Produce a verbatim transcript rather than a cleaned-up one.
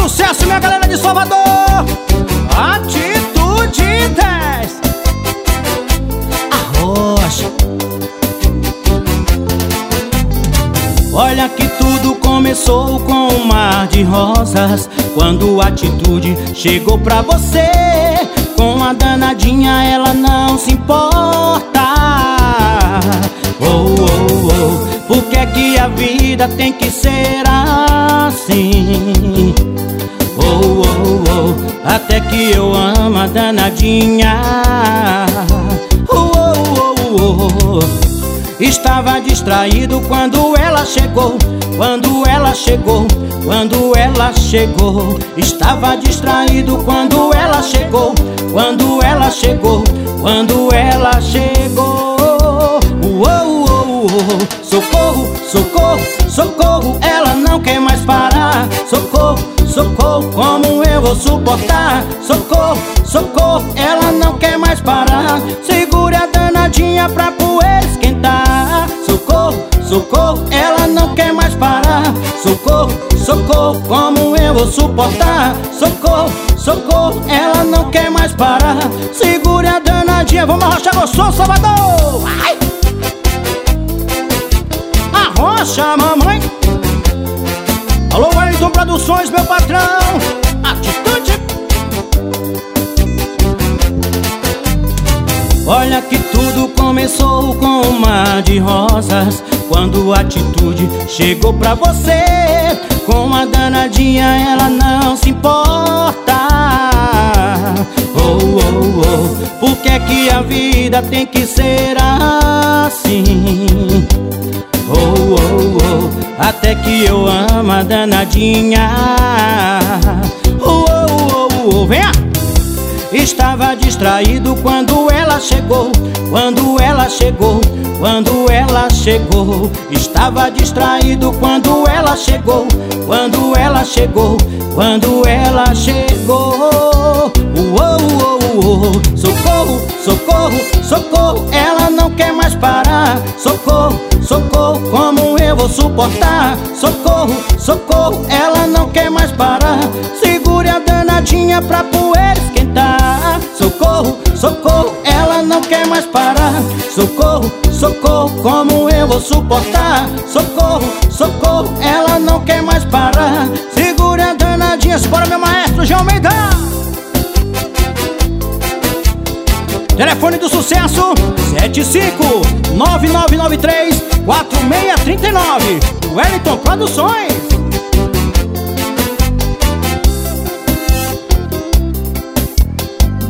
sucesso, minha galera de Salvador. Atitude dez. Arrocha. Olha que tudo começou com um mar de rosas, quando a atitude chegou pra você. Com a danadinha ela não se importa. Oh, oh, oh. Por que é que a vida tem que ser assim? Oh, oh, oh. Até que eu amo a danadinha. Oh, oh, oh, oh. Estava distraído quando ela chegou, quando ela chegou, quando ela chegou. Estava distraído quando ela chegou, quando ela chegou, quando ela chegou. Oh, oh, oh, oh. Socorro, socorro, socorro, ela não quer mais parar. Socorro, socorro, como eu vou suportar? Socorro, socorro, ela não quer mais parar. Segure a danadinha pra poeira esquentar. Socorro, socorro, ela não quer mais parar. Socorro, socorro, como eu vou suportar? Socorro, socorro, ela não quer mais parar. Segure a danadinha, vamos arrochar gostoso, Salvador! Ai! Arrocha, mamãe! Alô, Wellington Produções, meu patrão! Atitude! Olha que tudo começou com um mar de rosas, quando a atitude chegou pra você. Com a danadinha ela não se importa. Oh, oh, oh. Por que é que a vida tem que ser assim? Oh, oh, oh. Até que eu amo a danadinha. Oh, oh, oh, oh. Venha! Estava distraído quando ela chegou, quando ela chegou, quando ela chegou. Estava distraído quando ela chegou, quando ela chegou, quando ela chegou. Oh, oh, oh, oh. Socorro, socorro, socorro, ela não quer mais parar. Socorro, socorro, como eu vou suportar? Socorro, socorro, ela não quer mais parar. Segure a danadinha pra poeira esquentar. Socorro, socorro, ela não quer mais parar. Socorro, socorro, como eu vou suportar? Socorro, socorro, ela não quer mais parar. Segure a danadinha, bora meu maestro João Almeida. Telefone do sucesso sete cinco nove nove nove três quatro seis três nove. Wellington Produções.